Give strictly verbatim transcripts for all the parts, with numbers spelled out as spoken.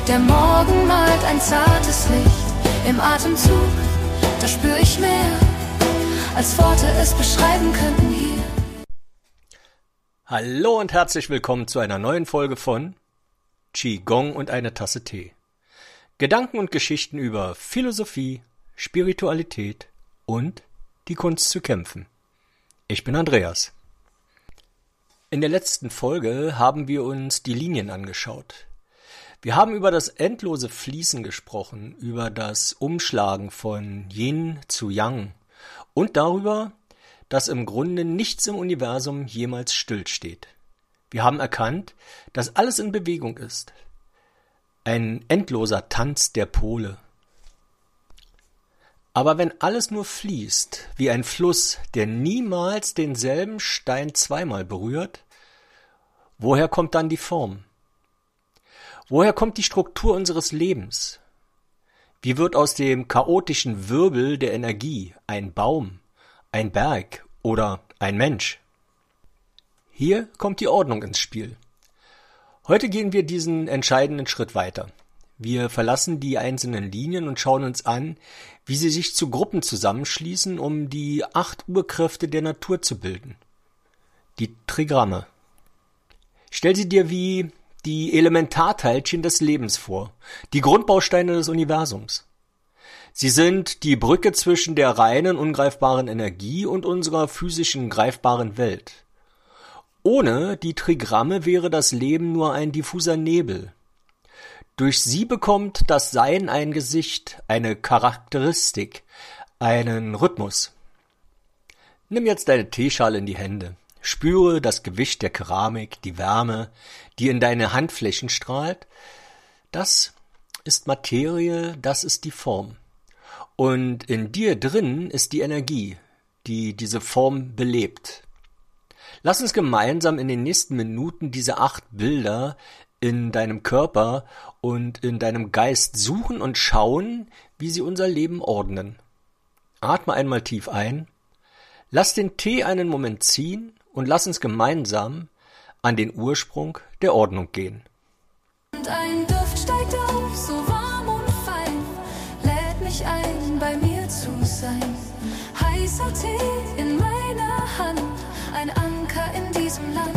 Der Morgen malt ein zartes Licht im Atemzug, da spür ich mehr, als Worte es beschreiben könnten hier. Hallo und herzlich willkommen zu einer neuen Folge von Qigong und eine Tasse Tee. Gedanken und Geschichten über Philosophie, Spiritualität und die Kunst zu kämpfen. Ich bin Andreas. In der letzten Folge haben wir uns die Linien angeschaut. Wir haben über das endlose Fließen gesprochen, über das Umschlagen von Yin zu Yang und darüber, dass im Grunde nichts im Universum jemals stillsteht. Wir haben erkannt, dass alles in Bewegung ist. Ein endloser Tanz der Pole. Aber wenn alles nur fließt, wie ein Fluss, der niemals denselben Stein zweimal berührt, woher kommt dann die Form? Woher kommt die Struktur unseres Lebens? Wie wird aus dem chaotischen Wirbel der Energie ein Baum, ein Berg oder ein Mensch? Hier kommt die Ordnung ins Spiel. Heute gehen wir diesen entscheidenden Schritt weiter. Wir verlassen die einzelnen Linien und schauen uns an, wie sie sich zu Gruppen zusammenschließen, um die acht Urkräfte der Natur zu bilden. Die Trigramme. Stell sie dir wie die Elementarteilchen des Lebens vor, die Grundbausteine des Universums. Sie sind die Brücke zwischen der reinen, ungreifbaren Energie und unserer physischen, greifbaren Welt. Ohne die Trigramme wäre das Leben nur ein diffuser Nebel. Durch sie bekommt das Sein ein Gesicht, eine Charakteristik, einen Rhythmus. Nimm jetzt deine Teeschale in die Hände. Spüre das Gewicht der Keramik, die Wärme, die in deine Handflächen strahlt. Das ist Materie, das ist die Form. Und in dir drin ist die Energie, die diese Form belebt. Lass uns gemeinsam in den nächsten Minuten diese acht Bilder in deinem Körper und in deinem Geist suchen und schauen, wie sie unser Leben ordnen. Atme einmal tief ein, lass den Tee einen Moment ziehen und lass uns gemeinsam an den Ursprung der Ordnung gehen. Und ein Duft steigt auf, so warm und fein, lädt mich ein, bei mir zu sein. Heißer Tee in meiner Hand, ein Anker in diesem Land.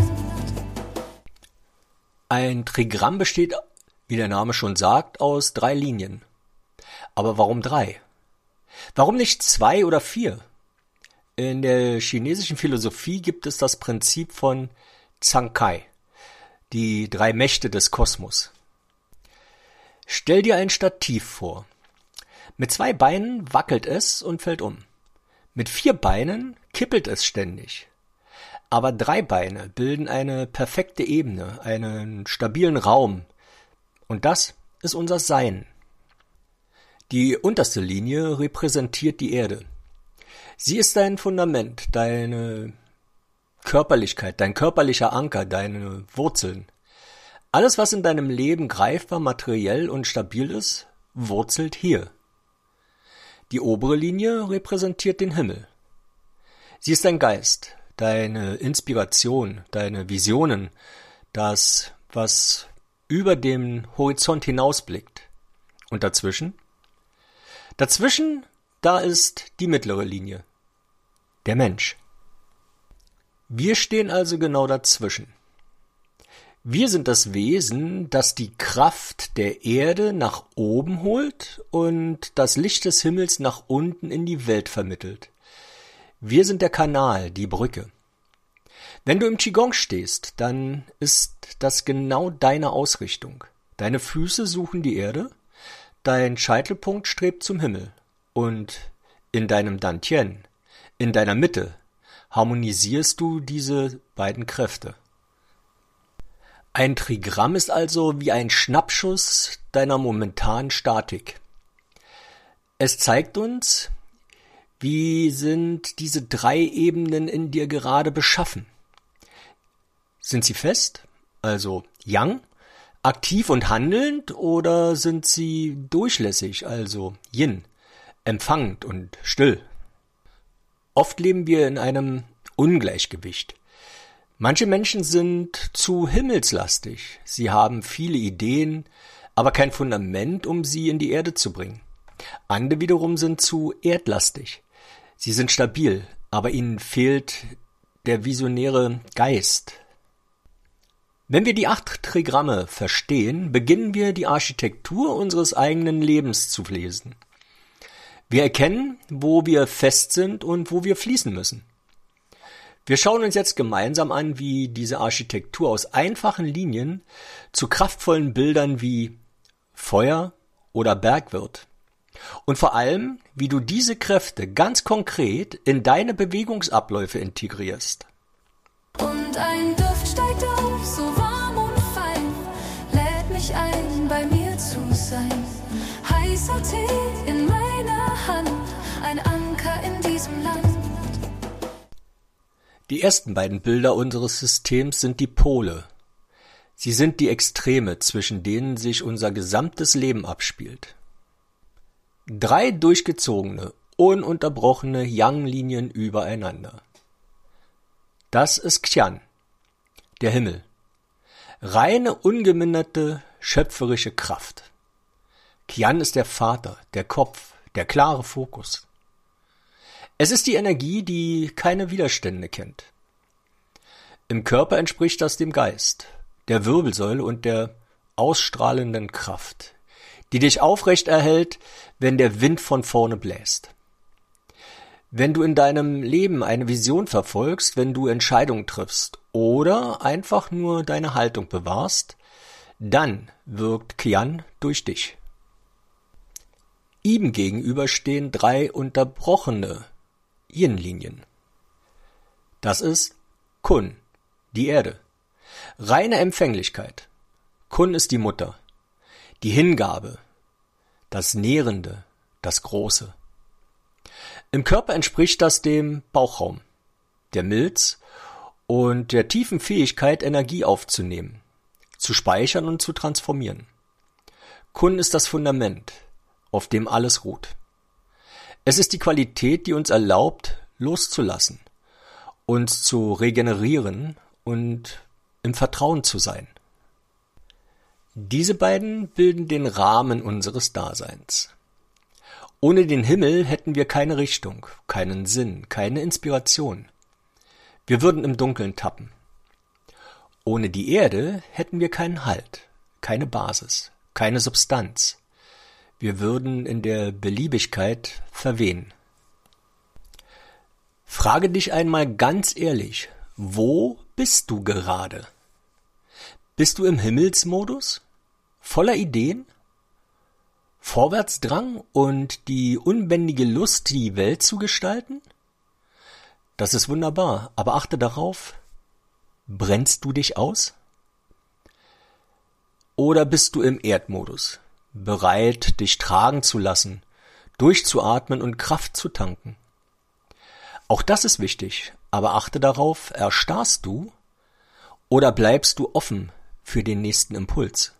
Ein Trigramm besteht, wie der Name schon sagt, aus drei Linien. Aber warum drei? Warum nicht zwei oder vier? In der chinesischen Philosophie gibt es das Prinzip von Zhang-Kai, die drei Mächte des Kosmos. Stell dir ein Stativ vor. Mit zwei Beinen wackelt es und fällt um. Mit vier Beinen kippelt es ständig. Aber drei Beine bilden eine perfekte Ebene, einen stabilen Raum. Und das ist unser Sein. Die unterste Linie repräsentiert die Erde. Sie ist dein Fundament, deine Körperlichkeit, dein körperlicher Anker, deine Wurzeln. Alles, was in deinem Leben greifbar, materiell und stabil ist, wurzelt hier. Die obere Linie repräsentiert den Himmel. Sie ist dein Geist, deine Inspiration, deine Visionen, das, was über den Horizont hinausblickt. Und dazwischen? Dazwischen, da ist die mittlere Linie, der Mensch. Wir stehen also genau dazwischen. Wir sind das Wesen, das die Kraft der Erde nach oben holt und das Licht des Himmels nach unten in die Welt vermittelt. Wir sind der Kanal, die Brücke. Wenn du im Qigong stehst, dann ist das genau deine Ausrichtung. Deine Füße suchen die Erde, dein Scheitelpunkt strebt zum Himmel und in deinem Dantian, in deiner Mitte, harmonisierst du diese beiden Kräfte. Ein Trigramm ist also wie ein Schnappschuss deiner momentanen Statik. Es zeigt uns, wie sind diese drei Ebenen in dir gerade beschaffen. Sind sie fest, also Yang, aktiv und handelnd, oder sind sie durchlässig, also Yin, empfangend und still? Oft leben wir in einem Ungleichgewicht. Manche Menschen sind zu himmelslastig. Sie haben viele Ideen, aber kein Fundament, um sie in die Erde zu bringen. Andere wiederum sind zu erdlastig. Sie sind stabil, aber ihnen fehlt der visionäre Geist. Wenn wir die acht Trigramme verstehen, beginnen wir die Architektur unseres eigenen Lebens zu lesen. Wir erkennen, wo wir fest sind und wo wir fließen müssen. Wir schauen uns jetzt gemeinsam an, wie diese Architektur aus einfachen Linien zu kraftvollen Bildern wie Feuer oder Berg wird. Und vor allem, wie du diese Kräfte ganz konkret in deine Bewegungsabläufe integrierst. Und ein Duft steigt auf, so warm und fein, lädt mich ein, bei mir zu sein. Heißer Tee in meiner Hand, ein Anker in diesem Land. Die ersten beiden Bilder unseres Systems sind die Pole. Sie sind die Extreme, zwischen denen sich unser gesamtes Leben abspielt. Drei durchgezogene, ununterbrochene Yang-Linien übereinander. Das ist Qian, der Himmel. Reine, ungeminderte, schöpferische Kraft. Qian ist der Vater, der Kopf, der klare Fokus. Es ist die Energie, die keine Widerstände kennt. Im Körper entspricht das dem Geist, der Wirbelsäule und der ausstrahlenden Kraft, die dich aufrecht erhält, wenn der Wind von vorne bläst. Wenn du in deinem Leben eine Vision verfolgst, wenn du Entscheidungen triffst oder einfach nur deine Haltung bewahrst, dann wirkt Qian durch dich. Ihm gegenüber stehen drei unterbrochene Yin-Linien. Das ist Kun, die Erde. Reine Empfänglichkeit. Kun ist die Mutter, die Hingabe, das Nährende, das Große. Im Körper entspricht das dem Bauchraum, der Milz und der tiefen Fähigkeit, Energie aufzunehmen, zu speichern und zu transformieren. Kun ist das Fundament, auf dem alles ruht. Es ist die Qualität, die uns erlaubt, loszulassen, uns zu regenerieren und im Vertrauen zu sein. Diese beiden bilden den Rahmen unseres Daseins. Ohne den Himmel hätten wir keine Richtung, keinen Sinn, keine Inspiration. Wir würden im Dunkeln tappen. Ohne die Erde hätten wir keinen Halt, keine Basis, keine Substanz. Wir würden in der Beliebigkeit verwehen. Frage dich einmal ganz ehrlich, wo bist du gerade? Bist du im Himmelsmodus? Voller Ideen? Vorwärtsdrang und die unbändige Lust, die Welt zu gestalten? Das ist wunderbar, aber achte darauf, brennst du dich aus? Oder bist du im Erdmodus, bereit, dich tragen zu lassen, durchzuatmen und Kraft zu tanken? Auch das ist wichtig, aber achte darauf, erstarrst du oder bleibst du offen für den nächsten Impuls?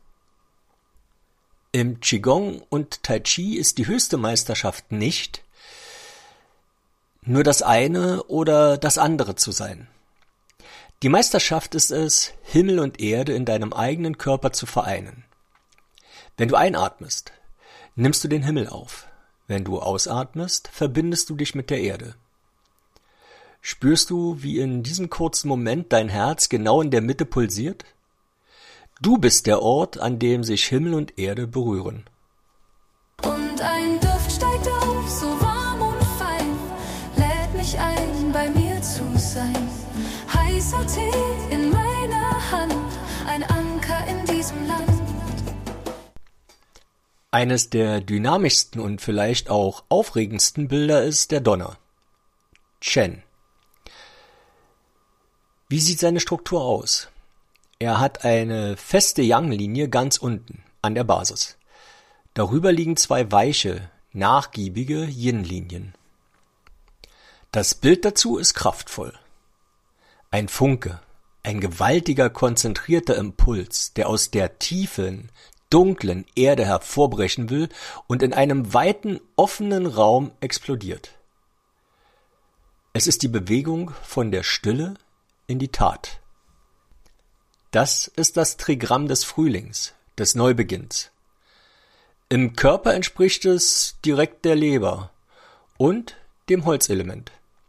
Im Qigong und Tai Chi ist die höchste Meisterschaft nicht, nur das eine oder das andere zu sein. Die Meisterschaft ist es, Himmel und Erde in deinem eigenen Körper zu vereinen. Wenn du einatmest, nimmst du den Himmel auf. Wenn du ausatmest, verbindest du dich mit der Erde. Spürst du, wie in diesem kurzen Moment dein Herz genau in der Mitte pulsiert? Du bist der Ort, an dem sich Himmel und Erde berühren. Und ein Duft steigt auf, so warm und fein, lädt mich ein, bei mir zu sein. Heißer Tee in meiner Hand, ein Anker in diesem Land. Eines der dynamischsten und vielleicht auch aufregendsten Bilder ist der Donner. Chen. Wie sieht seine Struktur aus? Er hat eine feste Yang-Linie ganz unten, an der Basis. Darüber liegen zwei weiche, nachgiebige Yin-Linien. Das Bild dazu ist kraftvoll. Ein Funke, ein gewaltiger, konzentrierter Impuls, der aus der tiefen, dunklen Erde hervorbrechen will und in einem weiten, offenen Raum explodiert. Es ist die Bewegung von der Stille in die Tat. Das ist das Trigramm des Frühlings, des Neubeginns. Im Körper entspricht es direkt der Leber und dem Holzelement.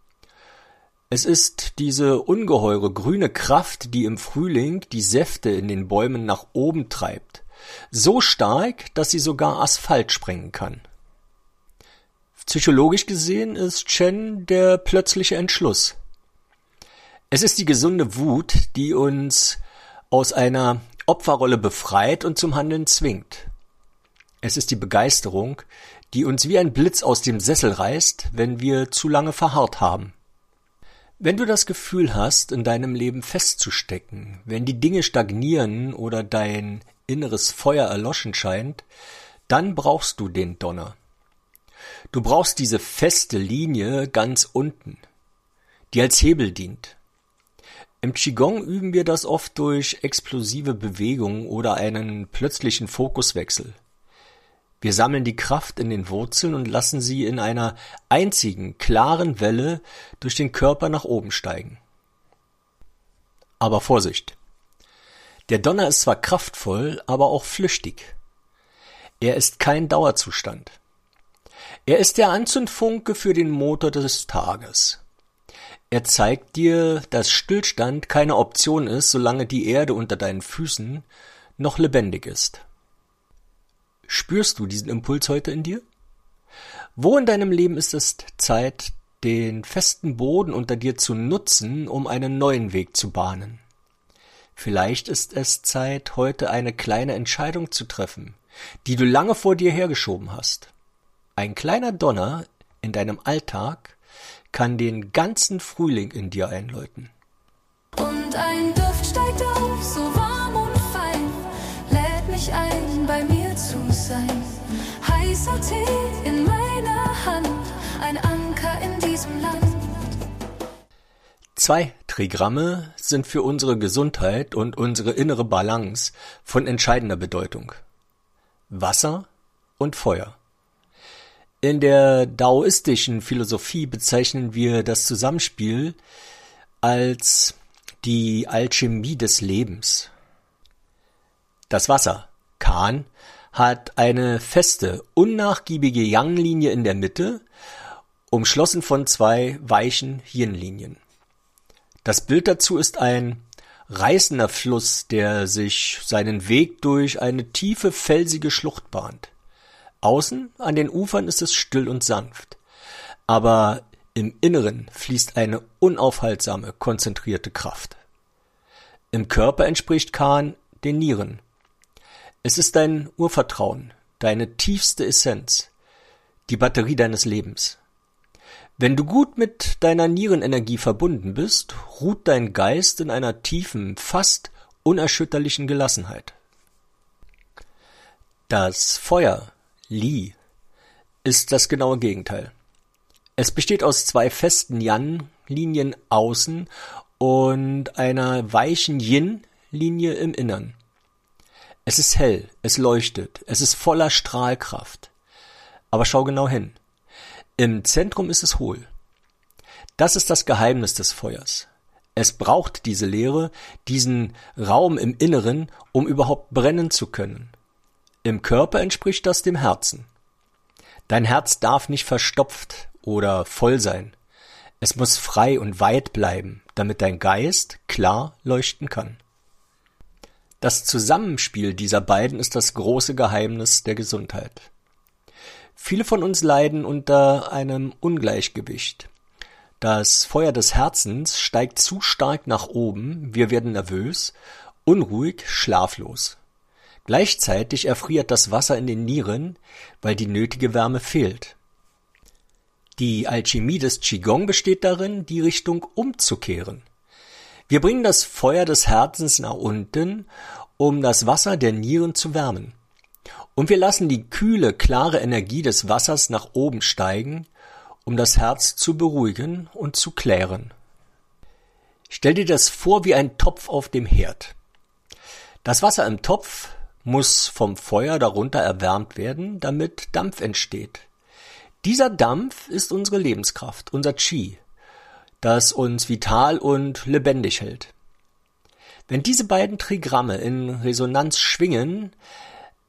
Es ist diese ungeheure grüne Kraft, die im Frühling die Säfte in den Bäumen nach oben treibt. So stark, dass sie sogar Asphalt sprengen kann. Psychologisch gesehen ist Chen der plötzliche Entschluss. Es ist die gesunde Wut, die uns aus einer Opferrolle befreit und zum Handeln zwingt. Es ist die Begeisterung, die uns wie ein Blitz aus dem Sessel reißt, wenn wir zu lange verharrt haben. Wenn du das Gefühl hast, in deinem Leben festzustecken, wenn die Dinge stagnieren oder dein inneres Feuer erloschen scheint, dann brauchst du den Donner. Du brauchst diese feste Linie ganz unten, die als Hebel dient. Im Qigong üben wir das oft durch explosive Bewegungen oder einen plötzlichen Fokuswechsel. Wir sammeln die Kraft in den Wurzeln und lassen sie in einer einzigen, klaren Welle durch den Körper nach oben steigen. Aber Vorsicht! Der Donner ist zwar kraftvoll, aber auch flüchtig. Er ist kein Dauerzustand. Er ist der Anzündfunke für den Motor des Tages. Er zeigt dir, dass Stillstand keine Option ist, solange die Erde unter deinen Füßen noch lebendig ist. Spürst du diesen Impuls heute in dir? Wo in deinem Leben ist es Zeit, den festen Boden unter dir zu nutzen, um einen neuen Weg zu bahnen? Vielleicht ist es Zeit, heute eine kleine Entscheidung zu treffen, die du lange vor dir hergeschoben hast. Ein kleiner Donner in deinem Alltag kann den ganzen Frühling in dir einläuten. Und ein Duft steigt auf, so warm und fein, lädt mich ein, bei mir zu sein. Heißer Tee in meiner Hand, ein Anker in diesem Land. Zwei Trigramme sind für unsere Gesundheit und unsere innere Balance von entscheidender Bedeutung. Wasser und Feuer. In der daoistischen Philosophie bezeichnen wir das Zusammenspiel als die Alchemie des Lebens. Das Wasser, Kan, hat eine feste, unnachgiebige Yang-Linie in der Mitte, umschlossen von zwei weichen Yin-Linien. Das Bild dazu ist ein reißender Fluss, der sich seinen Weg durch eine tiefe, felsige Schlucht bahnt. Außen an den Ufern ist es still und sanft, aber im Inneren fließt eine unaufhaltsame, konzentrierte Kraft. Im Körper entspricht Kan den Nieren. Es ist dein Urvertrauen, deine tiefste Essenz, die Batterie deines Lebens. Wenn du gut mit deiner Nierenenergie verbunden bist, ruht dein Geist in einer tiefen, fast unerschütterlichen Gelassenheit. Das Feuer, Li, ist das genaue Gegenteil. Es besteht aus zwei festen Yan-Linien außen und einer weichen Yin-Linie im Innern. Es ist hell, es leuchtet, es ist voller Strahlkraft. Aber schau genau hin. Im Zentrum ist es hohl. Das ist das Geheimnis des Feuers. Es braucht diese Leere, diesen Raum im Inneren, um überhaupt brennen zu können. Im Körper entspricht das dem Herzen. Dein Herz darf nicht verstopft oder voll sein. Es muss frei und weit bleiben, damit dein Geist klar leuchten kann. Das Zusammenspiel dieser beiden ist das große Geheimnis der Gesundheit. Viele von uns leiden unter einem Ungleichgewicht. Das Feuer des Herzens steigt zu stark nach oben, wir werden nervös, unruhig, schlaflos. Gleichzeitig erfriert das Wasser in den Nieren, weil die nötige Wärme fehlt. Die Alchemie des Qigong besteht darin, die Richtung umzukehren. Wir bringen das Feuer des Herzens nach unten, um das Wasser der Nieren zu wärmen. Und wir lassen die kühle, klare Energie des Wassers nach oben steigen, um das Herz zu beruhigen und zu klären. Stell dir das vor wie ein Topf auf dem Herd. Das Wasser im Topf muss vom Feuer darunter erwärmt werden, damit Dampf entsteht. Dieser Dampf ist unsere Lebenskraft, unser Qi, das uns vital und lebendig hält. Wenn diese beiden Trigramme in Resonanz schwingen,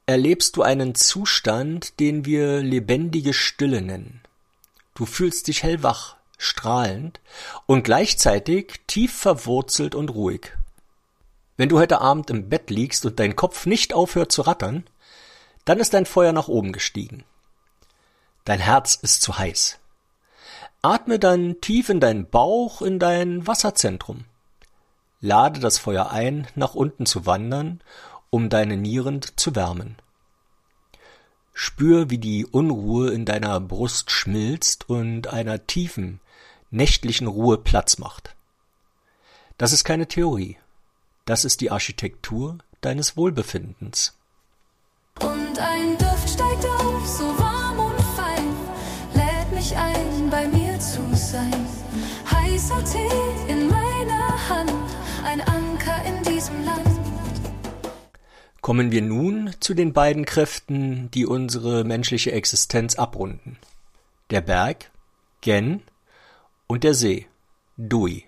erlebst du einen Zustand, den wir lebendige Stille nennen. Du fühlst dich hellwach, strahlend und gleichzeitig tief verwurzelt und ruhig. Wenn du heute Abend im Bett liegst und dein Kopf nicht aufhört zu rattern, dann ist dein Feuer nach oben gestiegen. Dein Herz ist zu heiß. Atme dann tief in deinen Bauch, in dein Wasserzentrum. Lade das Feuer ein, nach unten zu wandern, um deine Nieren zu wärmen. Spür, wie die Unruhe in deiner Brust schmilzt und einer tiefen, nächtlichen Ruhe Platz macht. Das ist keine Theorie. Das ist die Architektur deines Wohlbefindens. Und ein Duft steigt auf, so warm und fein, lädt mich ein, bei mir zu sein. Heißer Tee in meiner Hand, ein Anker in diesem Land. Kommen wir nun zu den beiden Kräften, die unsere menschliche Existenz abrunden. Der Berg, Gen, und der See, Dui.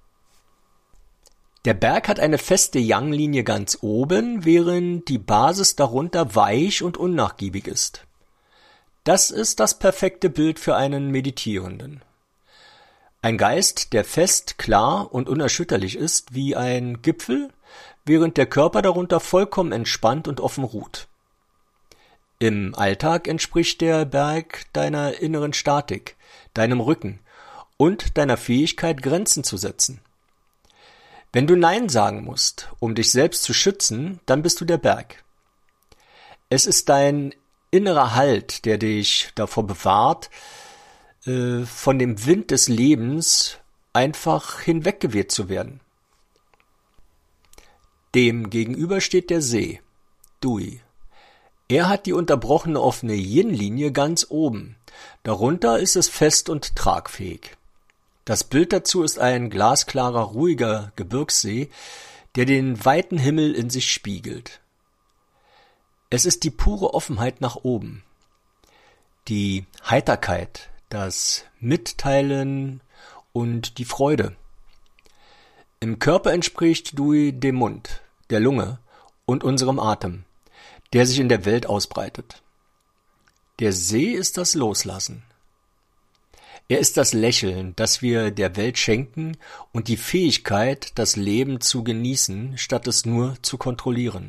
Der Berg hat eine feste Yang-Linie ganz oben, während die Basis darunter weich und unnachgiebig ist. Das ist das perfekte Bild für einen Meditierenden. Ein Geist, der fest, klar und unerschütterlich ist wie ein Gipfel, während der Körper darunter vollkommen entspannt und offen ruht. Im Alltag entspricht der Berg deiner inneren Statik, deinem Rücken und deiner Fähigkeit, Grenzen zu setzen. Wenn du Nein sagen musst, um dich selbst zu schützen, dann bist du der Berg. Es ist dein innerer Halt, der dich davor bewahrt, äh, von dem Wind des Lebens einfach hinweggeweht zu werden. Dem gegenüber steht der See, Dui. Er hat die unterbrochene offene Yin-Linie ganz oben. Darunter ist es fest und tragfähig. Das Bild dazu ist ein glasklarer, ruhiger Gebirgssee, der den weiten Himmel in sich spiegelt. Es ist die pure Offenheit nach oben, die Heiterkeit, das Mitteilen und die Freude. Im Körper entspricht Dui dem Mund, der Lunge und unserem Atem, der sich in der Welt ausbreitet. Der See ist das Loslassen. Er ist das Lächeln, das wir der Welt schenken und die Fähigkeit, das Leben zu genießen, statt es nur zu kontrollieren.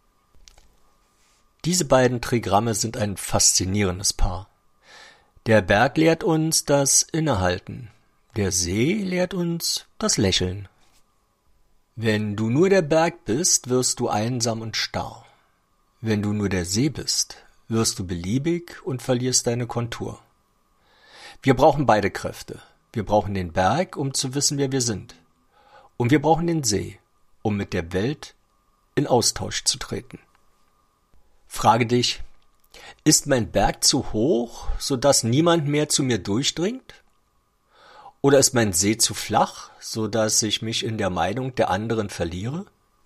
Diese beiden Trigramme sind ein faszinierendes Paar. Der Berg lehrt uns das Innehalten, der See lehrt uns das Lächeln. Wenn du nur der Berg bist, wirst du einsam und starr. Wenn du nur der See bist, wirst du beliebig und verlierst deine Kontur. Wir brauchen beide Kräfte. Wir brauchen den Berg, um zu wissen, wer wir sind. Und wir brauchen den See, um mit der Welt in Austausch zu treten. Frage dich, ist mein Berg zu hoch, sodass niemand mehr zu mir durchdringt? Oder ist mein See zu flach, sodass ich mich in der Meinung der anderen verliere?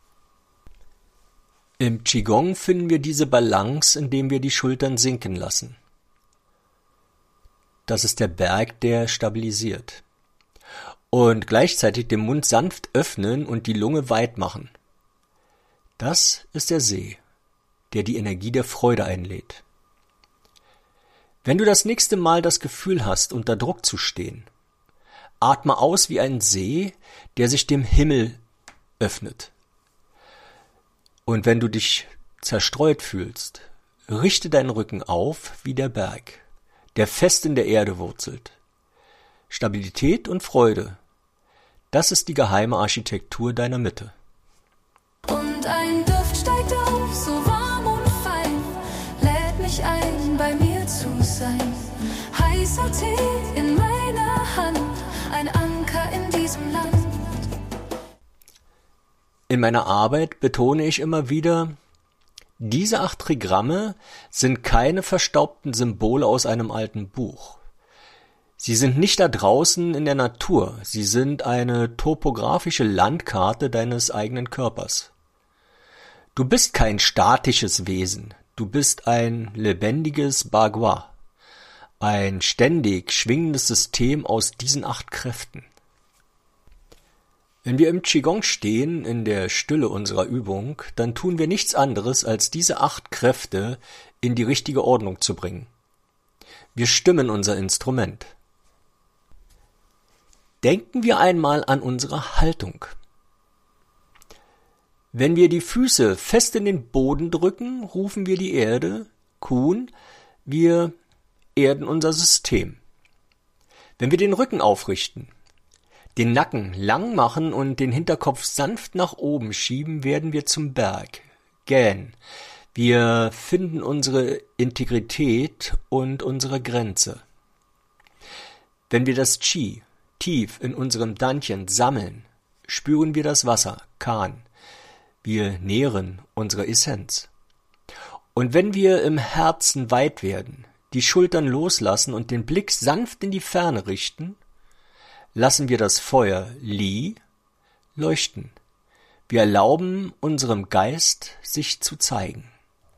Im Qigong finden wir diese Balance, indem wir die Schultern sinken lassen. Das ist der Berg, der stabilisiert. Und gleichzeitig den Mund sanft öffnen und die Lunge weit machen. Das ist der See, der die Energie der Freude einlädt. Wenn du das nächste Mal das Gefühl hast, unter Druck zu stehen, atme aus wie ein See, der sich dem Himmel öffnet. Und wenn du dich zerstreut fühlst, richte deinen Rücken auf wie der Berg, der fest in der Erde wurzelt. Stabilität und Freude, das ist die geheime Architektur deiner Mitte. Und ein Duft steigt auf, so warm und fein, lädt mich ein, bei mir zu sein. Heißer Tee in meiner Hand, ein Anker in diesem Land. In meiner Arbeit betone ich immer wieder, diese acht Trigramme sind keine verstaubten Symbole aus einem alten Buch. Sie sind nicht da draußen in der Natur, sie sind eine topografische Landkarte deines eigenen Körpers. Du bist kein statisches Wesen, du bist ein lebendiges Bagua, ein ständig schwingendes System aus diesen acht Kräften. Wenn wir im Qigong stehen, in der Stille unserer Übung, dann tun wir nichts anderes, als diese acht Kräfte in die richtige Ordnung zu bringen. Wir stimmen unser Instrument. Denken wir einmal an unsere Haltung. Wenn wir die Füße fest in den Boden drücken, rufen wir die Erde, Kun, wir erden unser System. Wenn wir den Rücken aufrichten, den Nacken lang machen und den Hinterkopf sanft nach oben schieben, werden wir zum Berg, Gen. Wir finden unsere Integrität und unsere Grenze. Wenn wir das Qi tief in unserem Dantian sammeln, spüren wir das Wasser, Kan. Wir nähren unsere Essenz. Und wenn wir im Herzen weit werden, die Schultern loslassen und den Blick sanft in die Ferne richten, lassen wir das Feuer Li leuchten. Wir erlauben unserem Geist, sich zu zeigen.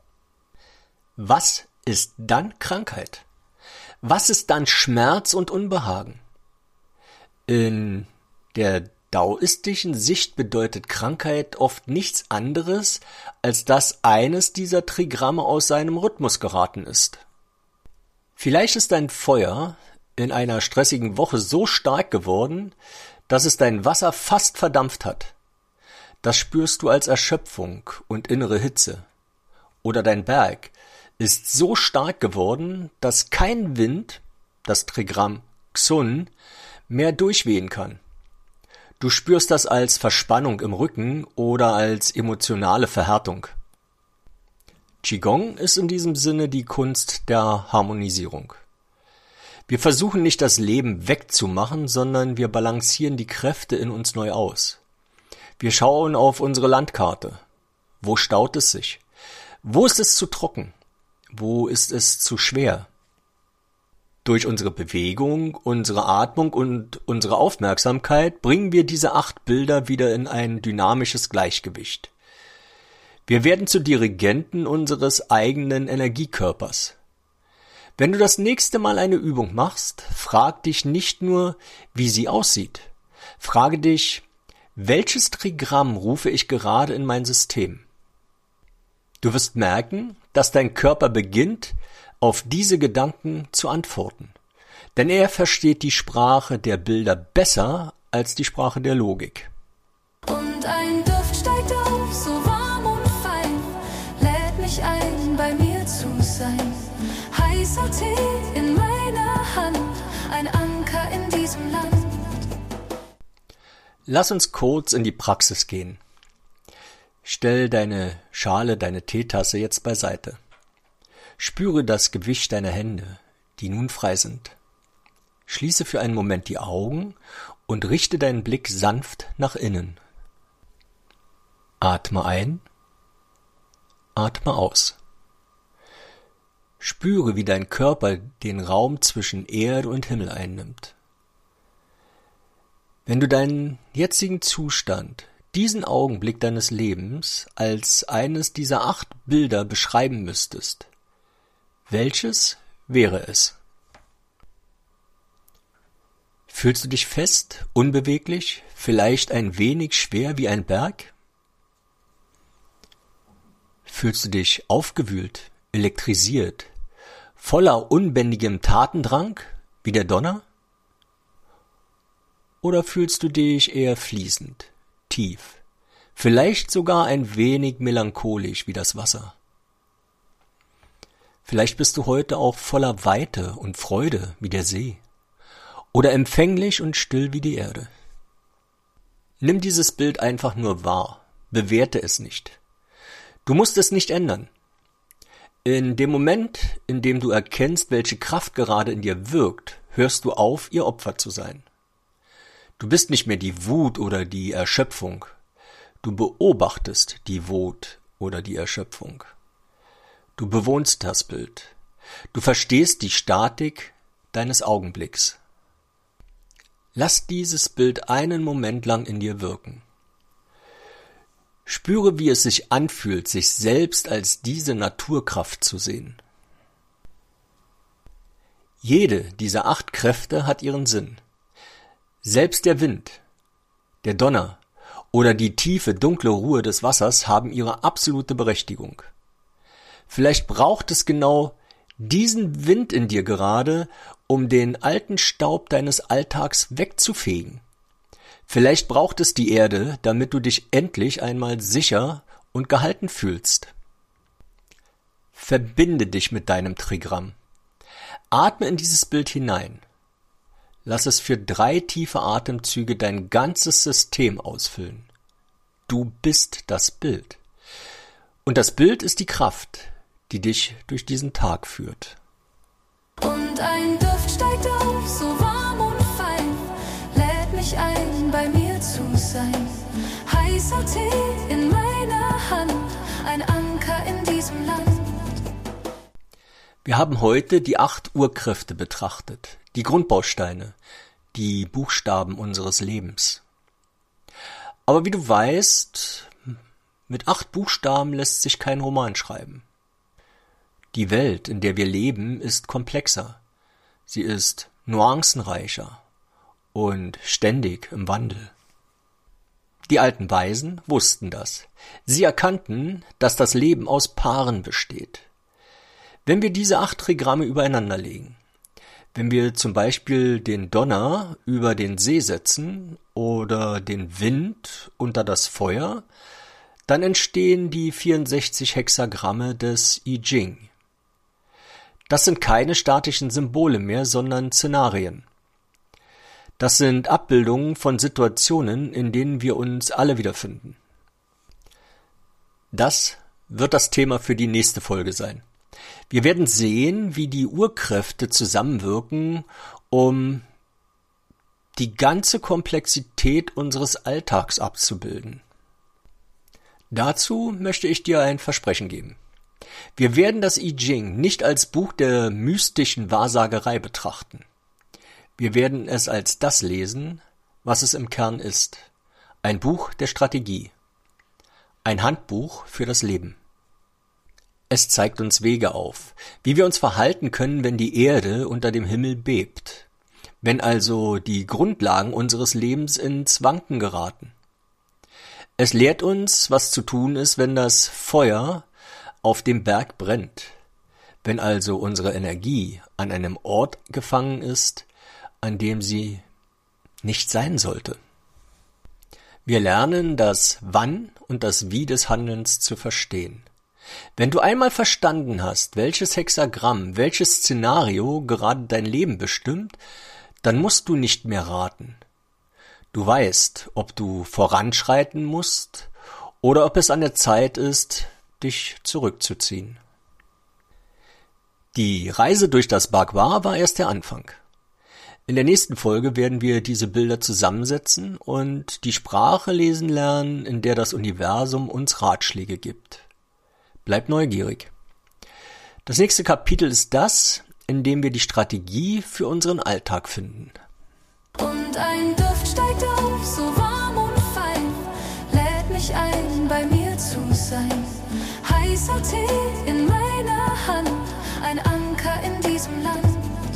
Was ist dann Krankheit? Was ist dann Schmerz und Unbehagen? In der daoistischen Sicht bedeutet Krankheit oft nichts anderes, als dass eines dieser Trigramme aus seinem Rhythmus geraten ist. Vielleicht ist dein Feuer in einer stressigen Woche so stark geworden, dass es dein Wasser fast verdampft hat. Das spürst du als Erschöpfung und innere Hitze. Oder dein Berg ist so stark geworden, dass kein Wind, das Trigramm Xun, mehr durchwehen kann. Du spürst das als Verspannung im Rücken oder als emotionale Verhärtung. Qigong ist in diesem Sinne die Kunst der Harmonisierung. Wir versuchen nicht das Leben wegzumachen, sondern wir balancieren die Kräfte in uns neu aus. Wir schauen auf unsere Landkarte. Wo staut es sich? Wo ist es zu trocken? Wo ist es zu schwer? Durch unsere Bewegung, unsere Atmung und unsere Aufmerksamkeit bringen wir diese acht Bilder wieder in ein dynamisches Gleichgewicht. Wir werden zu Dirigenten unseres eigenen Energiekörpers. Wenn du das nächste Mal eine Übung machst, frag dich nicht nur, wie sie aussieht. Frage dich, welches Trigramm rufe ich gerade in mein System? Du wirst merken, dass dein Körper beginnt, auf diese Gedanken zu antworten. Denn er versteht die Sprache der Bilder besser als die Sprache der Logik. Und ein Duft steigt auf, so warm und fein, lädt mich ein, bei mir zu sein. Heißer Tee in meiner Hand, ein Anker in diesem Land. Lass uns kurz in die Praxis gehen. Stell deine Schale, deine Teetasse jetzt beiseite. Spüre das Gewicht deiner Hände, die nun frei sind. Schließe für einen Moment die Augen und richte deinen Blick sanft nach innen. Atme ein, atme aus. Spüre, wie dein Körper den Raum zwischen Erde und Himmel einnimmt. Wenn du deinen jetzigen Zustand, diesen Augenblick deines Lebens, als eines dieser acht Bilder beschreiben müsstest, welches wäre es? Fühlst du dich fest, unbeweglich, vielleicht ein wenig schwer wie ein Berg? Fühlst du dich aufgewühlt, elektrisiert, voller unbändigem Tatendrang wie der Donner? Oder fühlst du dich eher fließend, tief, vielleicht sogar ein wenig melancholisch wie das Wasser? Vielleicht bist du heute auch voller Weite und Freude wie der See oder empfänglich und still wie die Erde. Nimm dieses Bild einfach nur wahr, bewerte es nicht. Du musst es nicht ändern. In dem Moment, in dem du erkennst, welche Kraft gerade in dir wirkt, hörst du auf, ihr Opfer zu sein. Du bist nicht mehr die Wut oder die Erschöpfung. Du beobachtest die Wut oder die Erschöpfung. Du bewohnst das Bild. Du verstehst die Statik deines Augenblicks. Lass dieses Bild einen Moment lang in dir wirken. Spüre, wie es sich anfühlt, sich selbst als diese Naturkraft zu sehen. Jede dieser acht Kräfte hat ihren Sinn. Selbst der Wind, der Donner oder die tiefe, dunkle Ruhe des Wassers haben ihre absolute Berechtigung. Vielleicht braucht es genau diesen Wind in dir gerade, um den alten Staub deines Alltags wegzufegen. Vielleicht braucht es die Erde, damit du dich endlich einmal sicher und gehalten fühlst. Verbinde dich mit deinem Trigramm. Atme in dieses Bild hinein. Lass es für drei tiefe Atemzüge dein ganzes System ausfüllen. Du bist das Bild. Und das Bild ist die Kraft, die dich durch diesen Tag führt. Und ein Duft steigt auf, so warm und fein, lädt mich ein, bei mir zu sein. Heißer Tee in meiner Hand, ein Anker in diesem Land. Wir haben heute die acht Urkräfte betrachtet, die Grundbausteine, die Buchstaben unseres Lebens. Aber wie du weißt, mit acht Buchstaben lässt sich kein Roman schreiben. Die Welt, in der wir leben, ist komplexer. Sie ist nuancenreicher und ständig im Wandel. Die alten Weisen wussten das. Sie erkannten, dass das Leben aus Paaren besteht. Wenn wir diese acht Trigramme übereinander legen, wenn wir zum Beispiel den Donner über den See setzen oder den Wind unter das Feuer, dann entstehen die vierundsechzig Hexagramme des I Ching. Das sind keine statischen Symbole mehr, sondern Szenarien. Das sind Abbildungen von Situationen, in denen wir uns alle wiederfinden. Das wird das Thema für die nächste Folge sein. Wir werden sehen, wie die Urkräfte zusammenwirken, um die ganze Komplexität unseres Alltags abzubilden. Dazu möchte ich dir ein Versprechen geben. Wir werden das I Ching nicht als Buch der mystischen Wahrsagerei betrachten. Wir werden es als das lesen, was es im Kern ist. Ein Buch der Strategie. Ein Handbuch für das Leben. Es zeigt uns Wege auf, wie wir uns verhalten können, wenn die Erde unter dem Himmel bebt, wenn also die Grundlagen unseres Lebens ins Wanken geraten. Es lehrt uns, was zu tun ist, wenn das Feuer auf dem Berg brennt, wenn also unsere Energie an einem Ort gefangen ist, an dem sie nicht sein sollte. Wir lernen, das Wann und das Wie des Handelns zu verstehen. Wenn du einmal verstanden hast, welches Hexagramm, welches Szenario gerade dein Leben bestimmt, dann musst du nicht mehr raten. Du weißt, ob du voranschreiten musst oder ob es an der Zeit ist, dich zurückzuziehen. Die Reise durch das Bagua war erst der Anfang. In der nächsten Folge werden wir diese Bilder zusammensetzen und die Sprache lesen lernen, in der das Universum uns Ratschläge gibt. Bleib neugierig. Das nächste Kapitel ist das, in dem wir die Strategie für unseren Alltag finden. Und ein Duft steigt auf, so warm und fein, lädt mich ein, bei mir zu sein. Heißer Tee in meiner Hand, ein Anker in diesem Land.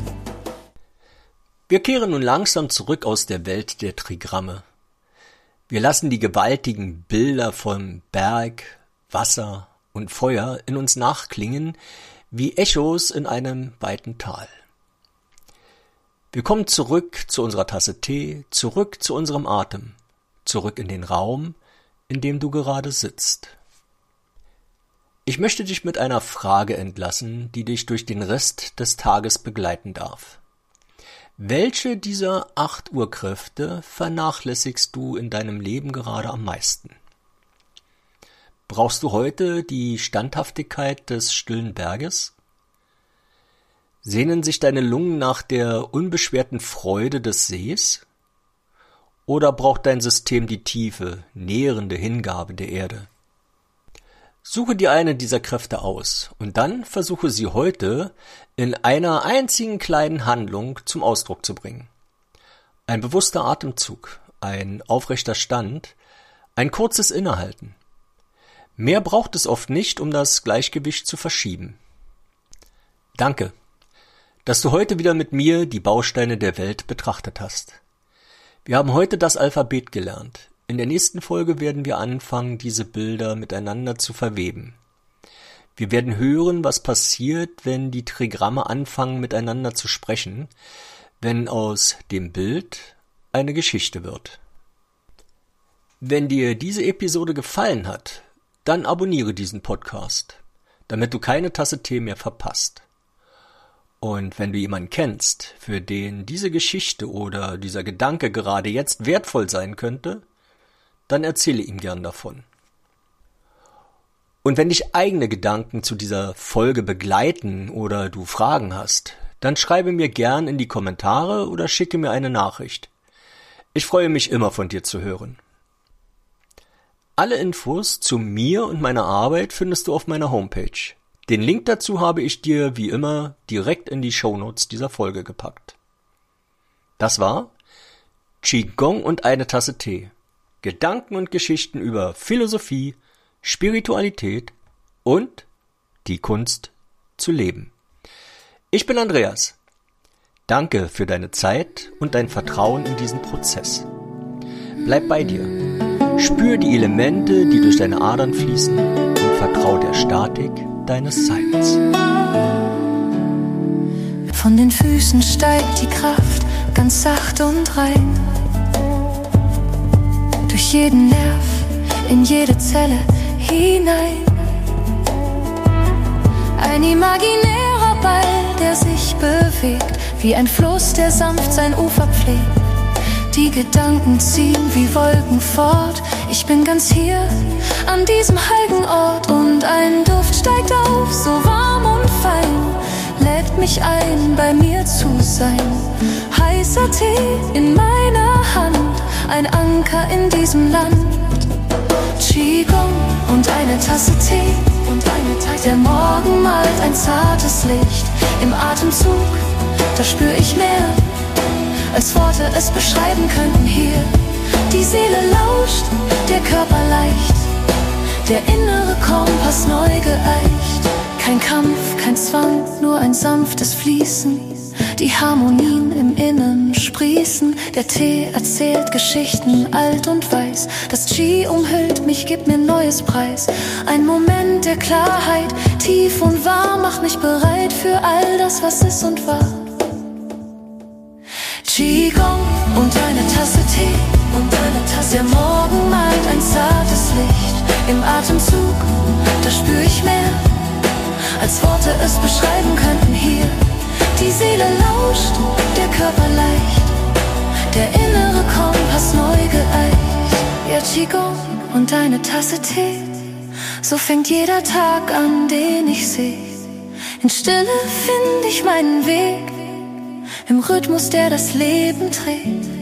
Wir kehren nun langsam zurück aus der Welt der Trigramme. Wir lassen die gewaltigen Bilder von Berg, Wasser und Feuer in uns nachklingen, wie Echos in einem weiten Tal. Wir kommen zurück zu unserer Tasse Tee, zurück zu unserem Atem, zurück in den Raum, in dem du gerade sitzt. Ich möchte dich mit einer Frage entlassen, die dich durch den Rest des Tages begleiten darf. Welche dieser acht Urkräfte vernachlässigst du in deinem Leben gerade am meisten? Brauchst du heute die Standhaftigkeit des stillen Berges? Sehnen sich deine Lungen nach der unbeschwerten Freude des Sees? Oder braucht dein System die tiefe, nährende Hingabe der Erde? Suche dir eine dieser Kräfte aus und dann versuche sie heute in einer einzigen kleinen Handlung zum Ausdruck zu bringen. Ein bewusster Atemzug, ein aufrechter Stand, ein kurzes Innehalten. Mehr braucht es oft nicht, um das Gleichgewicht zu verschieben. Danke, dass du heute wieder mit mir die Bausteine der Welt betrachtet hast. Wir haben heute das Alphabet gelernt. In der nächsten Folge werden wir anfangen, diese Bilder miteinander zu verweben. Wir werden hören, was passiert, wenn die Trigramme anfangen, miteinander zu sprechen, wenn aus dem Bild eine Geschichte wird. Wenn dir diese Episode gefallen hat, dann abonniere diesen Podcast, damit du keine Tasse Tee mehr verpasst. Und wenn du jemanden kennst, für den diese Geschichte oder dieser Gedanke gerade jetzt wertvoll sein könnte, dann erzähle ihm gern davon. Und wenn dich eigene Gedanken zu dieser Folge begleiten oder du Fragen hast, dann schreibe mir gern in die Kommentare oder schicke mir eine Nachricht. Ich freue mich immer, von dir zu hören. Alle Infos zu mir und meiner Arbeit findest du auf meiner Homepage. Den Link dazu habe ich dir, wie immer, direkt in die Shownotes dieser Folge gepackt. Das war Qigong und eine Tasse Tee. Gedanken und Geschichten über Philosophie, Spiritualität und die Kunst zu leben. Ich bin Andreas. Danke für deine Zeit und dein Vertrauen in diesen Prozess. Bleib bei dir. Spür die Elemente, die durch deine Adern fließen, und vertrau der Statik deines Seins. Von den Füßen steigt die Kraft ganz sacht und rein. Durch jeden Nerv, in jede Zelle hinein. Ein imaginärer Ball, der sich bewegt, wie ein Fluss, der sanft sein Ufer pflegt. Die Gedanken ziehen wie Wolken fort. Ich bin ganz hier, an diesem heiligen Ort. Und ein Duft steigt auf, so warm und fein, lädt mich ein, bei mir zu sein. Heißer Tee in meiner Hand, ein Anker in diesem Land. Qigong und eine Tasse Tee und eine Tasse. Der Morgen malt ein zartes Licht im Atemzug, da spür ich mehr, als Worte es beschreiben könnten hier. Die Seele lauscht, der Körper leicht, der innere Kompass neu geeicht. Kein Kampf, kein Zwang, nur ein sanftes Fließen. Die Harmonien im Innen sprießen. Der Tee erzählt Geschichten, alt und weiß. Das Qi umhüllt mich, gibt mir neues Preis. Ein Moment der Klarheit, tief und wahr, macht mich bereit für all das, was ist und war. Qigong und eine Tasse Tee und eine Tasse. Der Morgen malt ein zartes Licht im Atemzug, da spür ich mehr, als Worte es beschreiben könnten hier. Die Seele lauscht, der Körper leicht, der innere Kompass neu geeicht. Ja, Qigong und eine Tasse Tee, so fängt jeder Tag an, den ich seh. In Stille find ich meinen Weg, im Rhythmus, der das Leben trägt.